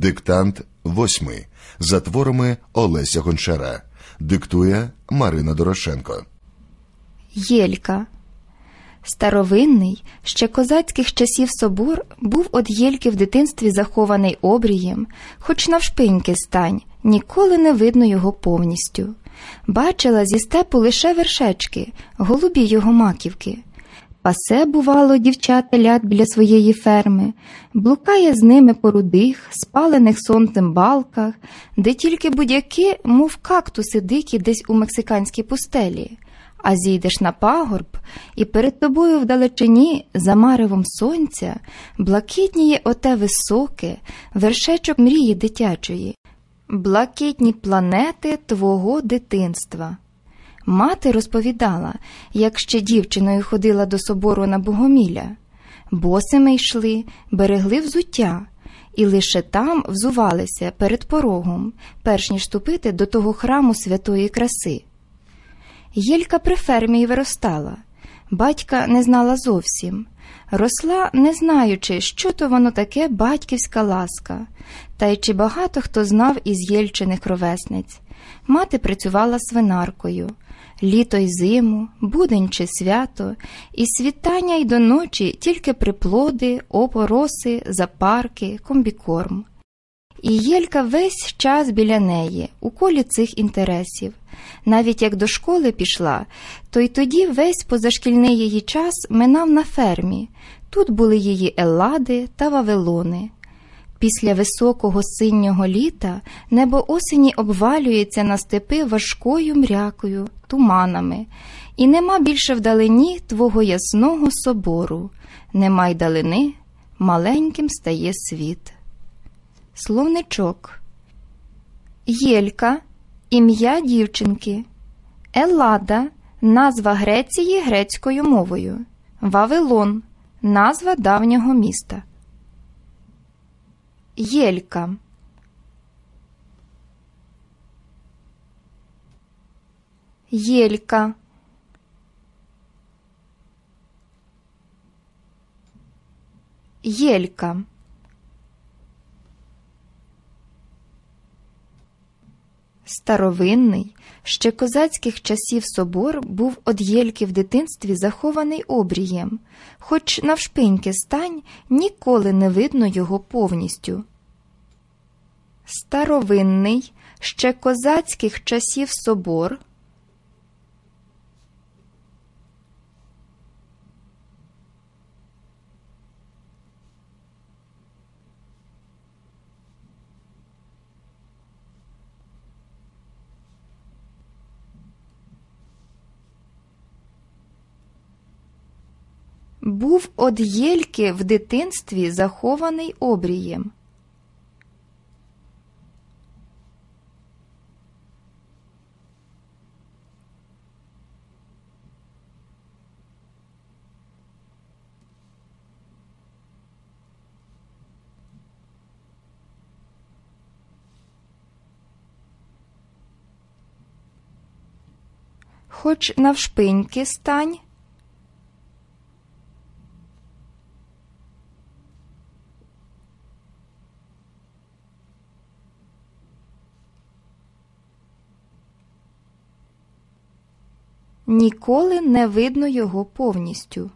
Диктант 8. За творами Олеся Гончара. Диктує Марина Дорошенко. Єлька. Старовинний, ще козацьких часів собор був од Єльки в дитинстві захований обрієм, хоч навшпиньки стань, ніколи не видно його повністю. Бачила зі степу лише вершечки, голубі його маківки. Пасе, бувало, дівча телят біля своєї ферми, блукає з ними по рудих, спалених сонцем балках, де тільки будь-які, мов кактуси дикі десь у мексиканській пустелі. А зійдеш на пагорб, і перед тобою вдалечині, за маревом сонця, блакитніє оте високе, вершечок мрії дитячої, блакитні планети твого дитинства. Мати розповідала, як ще дівчиною ходила до собору на Богомілля. Босими йшли, берегли взуття, і лише там взувалися перед порогом, перш ніж ступити до того храму святої краси. Єлька при фермі й виростала. Батька не знала зовсім. Росла, не знаючи, що то воно таке батьківська ласка. Та й чи багато хто знав із Єльчиних ровесниць. Мати працювала свинаркою. Літо й зиму, будень чи свято, і світання й до ночі тільки приплоди, опороси, запарки, комбікорм. І Єлька весь час біля неї, у колі цих інтересів. Навіть як до школи пішла, то й тоді весь позашкільний її час минав на фермі. Тут були її Еллади та Вавилони. Після високого синього літа небо осені обвалюється на степи важкою мрякою, туманами. І нема більше вдалині твого ясного собору. Нема й далини, маленьким стає світ. Словничок. Єлька – ім'я дівчинки. Еллада – назва Греції грецькою мовою. Вавилон – назва давнього міста. Єлька. Єлька. Єлька. Старовинний, ще козацьких часів собор був од Єльки в дитинстві захований обрієм, хоч навшпиньки стань, ніколи не видно його повністю. Старовинний, ще козацьких часів собор був од Єльки в дитинстві захований обрієм. Хоч навшпиньки стань, ніколи не видно його повністю.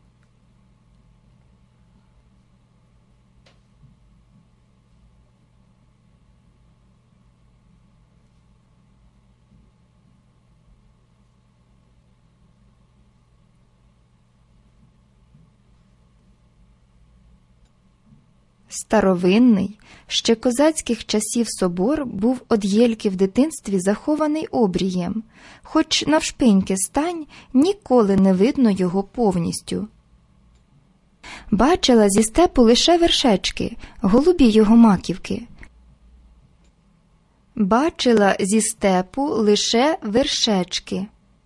Старовинний, ще козацьких часів собор був од Єльки в дитинстві захований обрієм, хоч навшпиньки стань, ніколи не видно його повністю. Бачила зі степу лише вершечки, голубі його маківки. Бачила зі степу лише вершечки.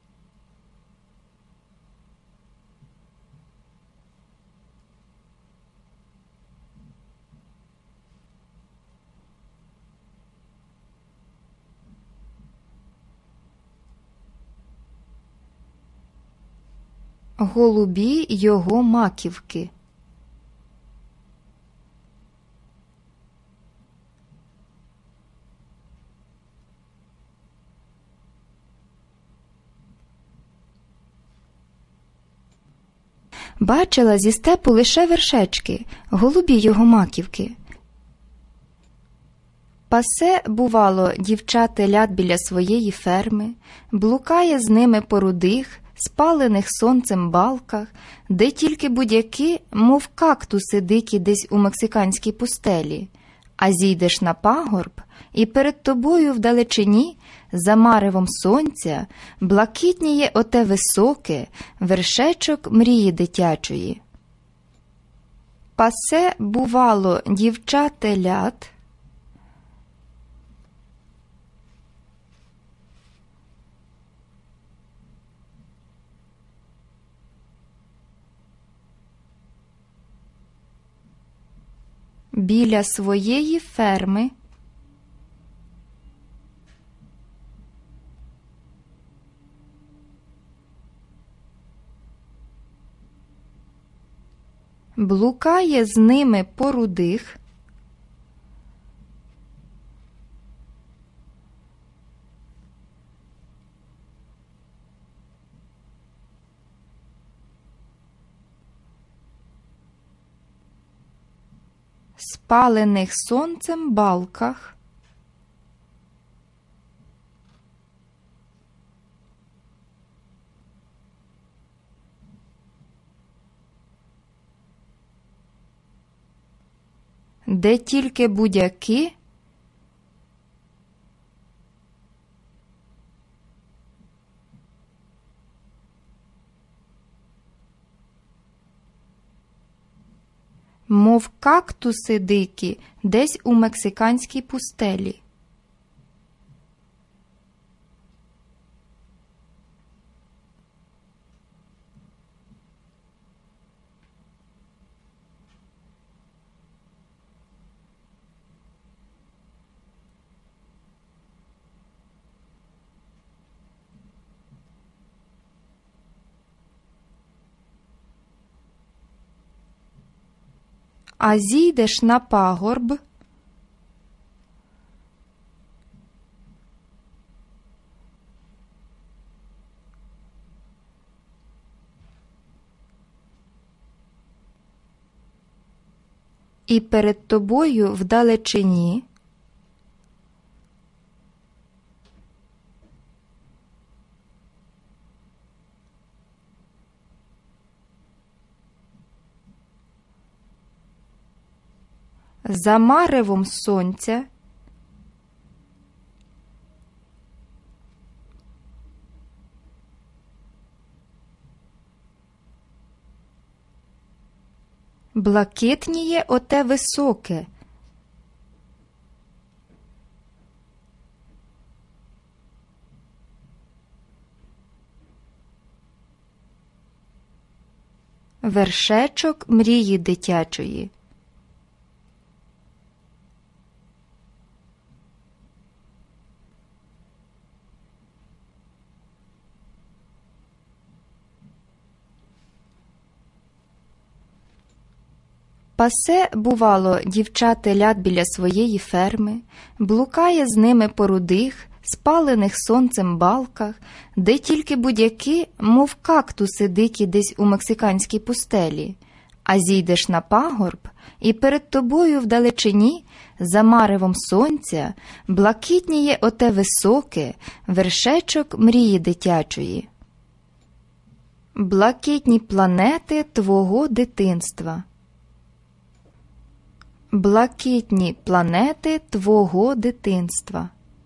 Голубі його маківки. Бачила зі степу лише вершечки, голубі його маківки. Пасе, бувало, дівча телят біля своєї ферми, блукає з ними по рудих, спалених сонцем балках, де тільки будь-які, мов кактуси дикі десь у мексиканській пустелі. А зійдеш на пагорб, і перед тобою вдалечині, за маревом сонця, блакитніє оте високе, вершечок мрії дитячої. Пасе, бувало, дівча телят біля своєї ферми, блукає з ними по рудих, спалених сонцем балках, де тільки будь-які, мов кактуси дикі десь у мексиканській пустелі. А зійдеш на пагорб, і перед тобою вдалечині за маревом сонця блакитніє оте високе, вершечок мрії дитячої. Пасе, бувало, дівча телят біля своєї ферми, блукає з ними по рудих, спалених сонцем балках, де тільки будь-які, мов кактуси дикі десь у мексиканській пустелі. А зійдеш на пагорб, і перед тобою вдалечині, за маревом сонця, блакитніє оте високе, вершечок мрії дитячої. Блакитні планети твого дитинства. Блакитні планети твого дитинства.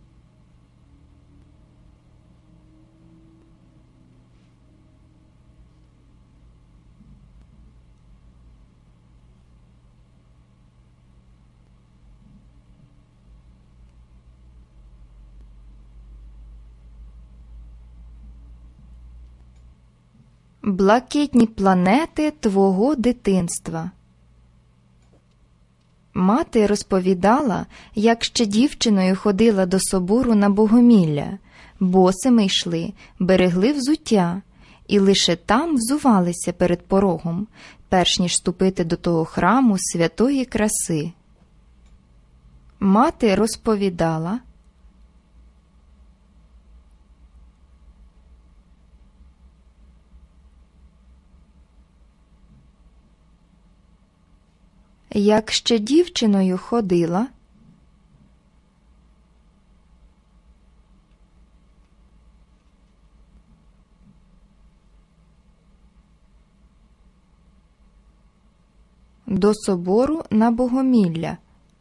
Блакитні планети твого дитинства. Мати розповідала, як ще дівчиною ходила до собору на богомілля, босими йшли, берегли взуття, і лише там взувалися перед порогом, перш ніж ступити до того храму святої краси. Мати розповідала, Як ще дівчиною ходила, до собору на Богомілля.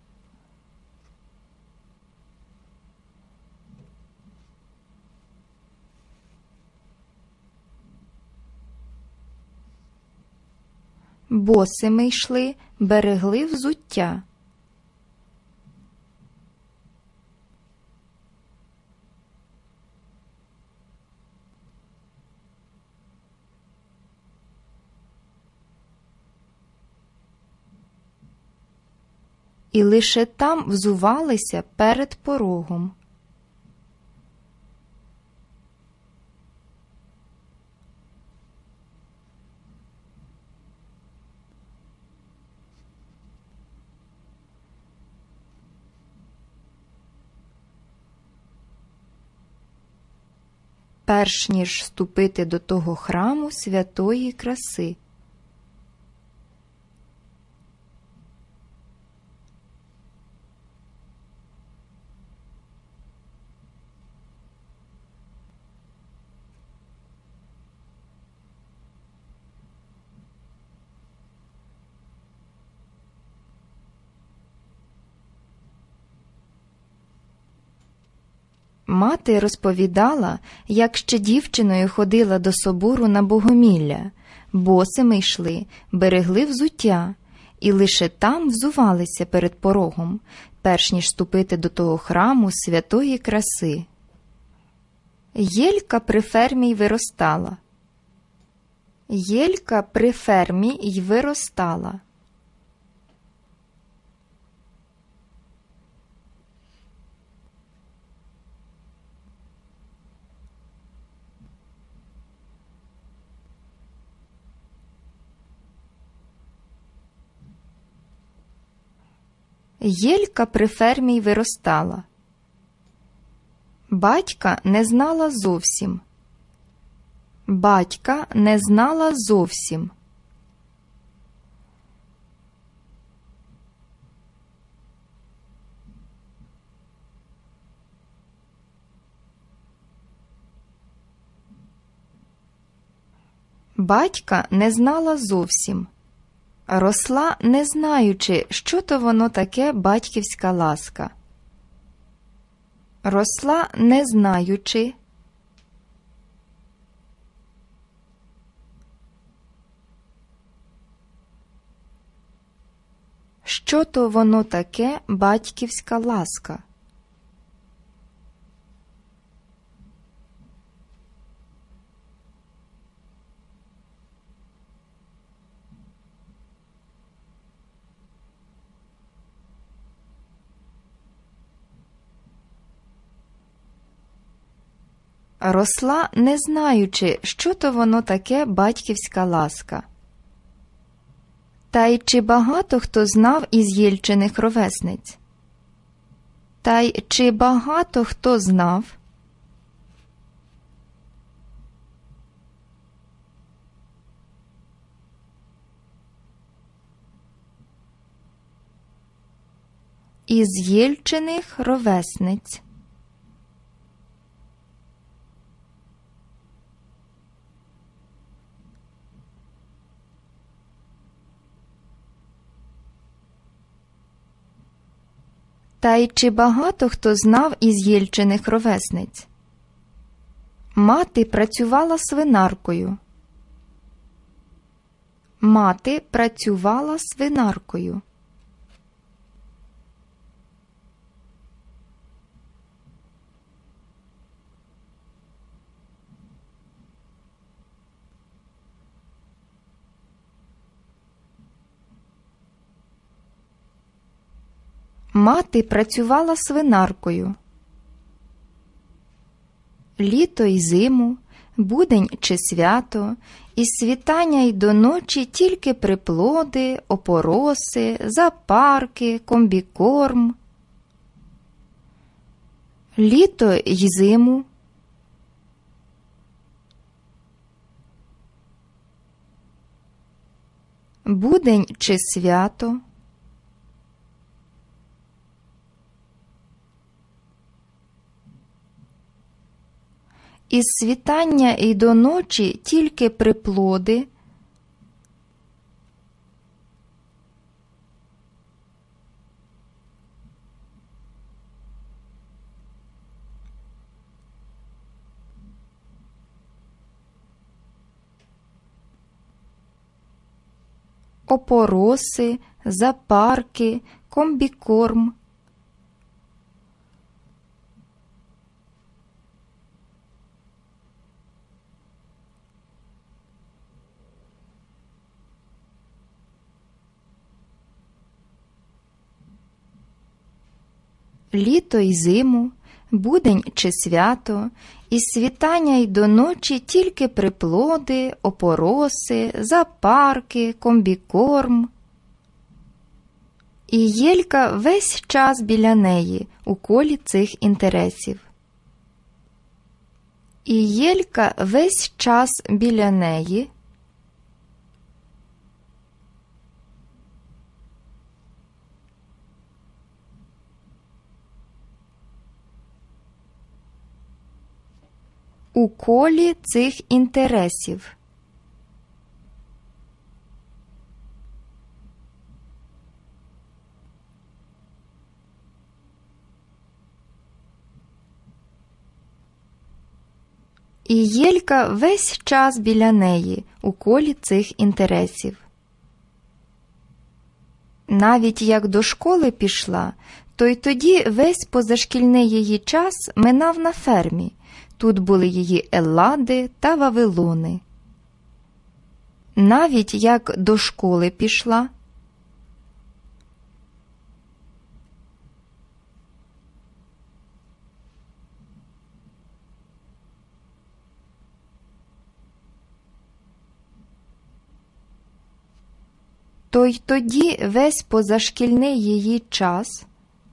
Босими йшли, берегли взуття. І лише там взувалися перед порогом. Перш ніж вступити до того храму святої краси. Мати розповідала, як ще дівчиною ходила до собору на Богомілля, босими йшли, берегли взуття, і лише там взувалися перед порогом, перш ніж вступити до того храму святої краси. Єлька при фермі й виростала. Єлька при фермі й виростала. Єлька при фермі й виростала. Батька не знала зовсім. Батька не знала зовсім. Батька не знала зовсім. Росла, не знаючи, що то воно таке батьківська ласка. Росла, не знаючи, що то воно таке батьківська ласка. Росла, не знаючи, що то воно таке батьківська ласка. Та й чи багато хто знав із Єльчиних ровесниць? Та й чи багато хто знав? Із Єльчиних ровесниць. Та й чи багато хто знав із Єльчиних ровесниць? Мати працювала свинаркою. Мати працювала свинаркою. Мати працювала свинаркою. Літо й зиму, будень чи свято, із світання й до ночі тільки приплоди, опороси, запарки, комбікорм. Літо й зиму, будень чи свято, із світання й до ночі тільки приплоди, опороси, запарки, комбікорм, літо й зиму, будень чи свято, із світання й до ночі тільки приплоди, опороси, запарки, комбікорм. І Єлька весь час біля неї у колі цих інтересів. І Єлька весь час біля неї у колі цих інтересів. І Єлька весь час біля неї у колі цих інтересів. Навіть як до школи пішла, то й тоді весь позашкільний її час минав на фермі. Тут були її Еллади та Вавилони. Навіть як до школи пішла, то й тоді весь позашкільний її час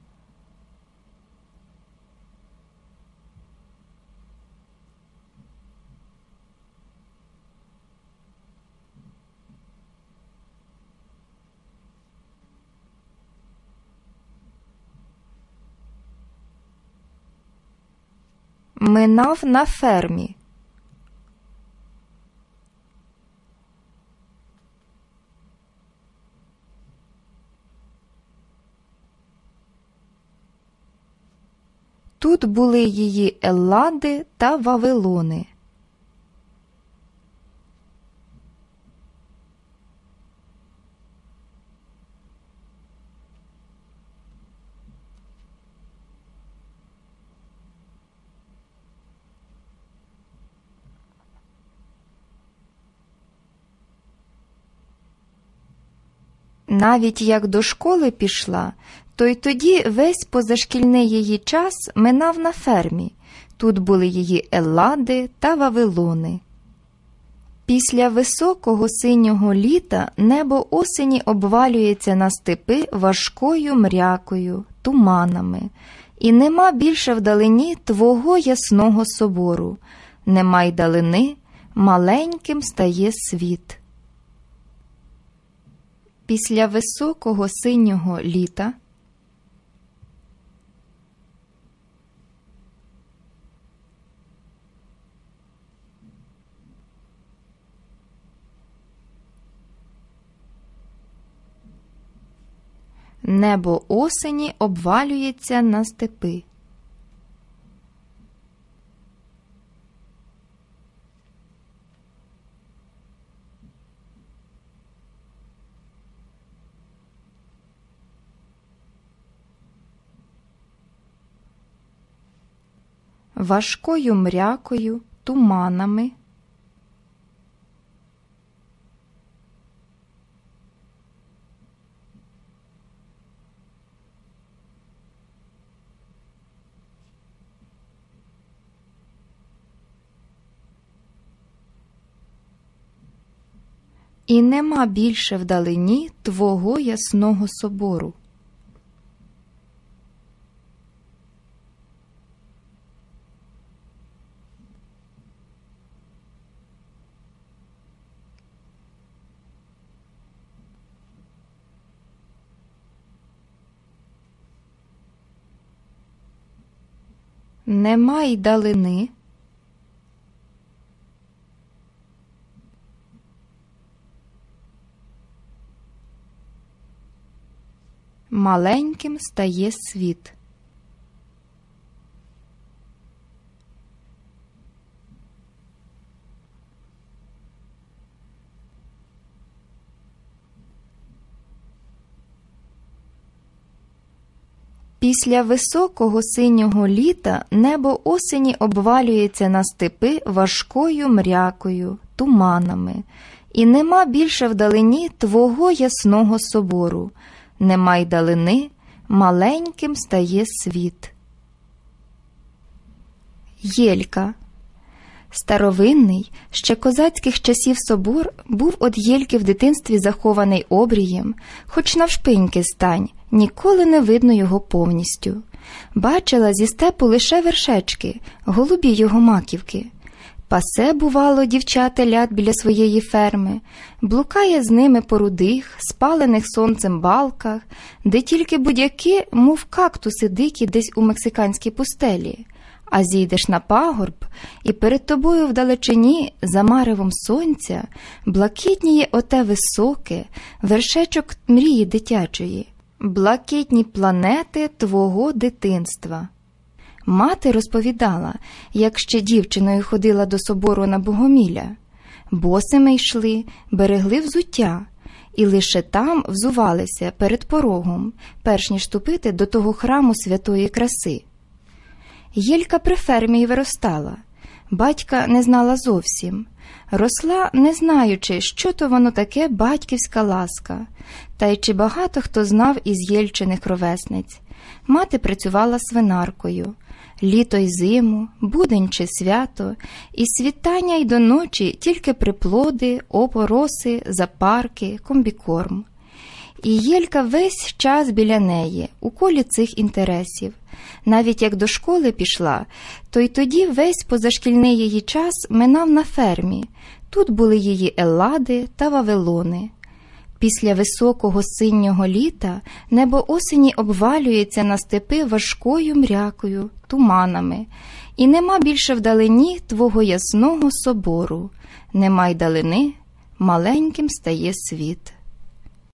минав на фермі. Тут були її Еллади та Вавилони. Навіть як до школи пішла, то й тоді весь позашкільний її час минав на фермі. Тут були її Еллади та Вавилони. Після високого синього літа небо осені обвалюється на степи важкою мрякою, туманами. І нема більше вдалині твого ясного собору. Нема й далини, маленьким стає світ. Після високого синього літа небо осені обвалюється на степи. Важкою мрякою, туманами, і нема більше вдалині твого ясного собору. Нема й далини, маленьким стає світ. Після високого синього літа небо осені обвалюється на степи важкою мрякою, туманами, і нема більше вдалині твого ясного собору, нема й далини, маленьким стає світ. Єлька. Старовинний, ще козацьких часів собор був од Єльки в дитинстві захований обрієм, хоч навшпиньки стань, ніколи не видно його повністю. Бачила зі степу лише вершечки, голубі його маківки. Пасе, бувало, дівча телят біля своєї ферми, блукає з ними по рудих, спалених сонцем балках, де тільки будь-які, мов кактуси дикі десь у мексиканській пустелі. А зійдеш на пагорб, і перед тобою вдалечині, за маревом сонця, блакитніє оте високе, вершечок мрії дитячої, блакитні планети твого дитинства. Мати розповідала, як ще дівчиною ходила до собору на Богомілля. Босими йшли, берегли взуття, і лише там взувалися перед порогом, перш ніж ступити до того храму святої краси. Єлька при фермі й виростала. Батька не знала зовсім. Росла, не знаючи, що то воно таке батьківська ласка. Та й чи багато хто знав із Єльчиних ровесниць. Мати працювала свинаркою. Літо й зиму, будень чи свято, і світання й до ночі тільки приплоди, опороси, запарки, комбікорм. І Єлька весь час біля неї, у колі цих інтересів. Навіть як до школи пішла, то й тоді весь позашкільний її час минав на фермі. Тут були її Еллади та Вавилони. Після високого синього літа небо осені обвалюється на степи важкою мрякою, туманами, і нема більше вдалині твого ясного собору, нема й далини, маленьким стає світ.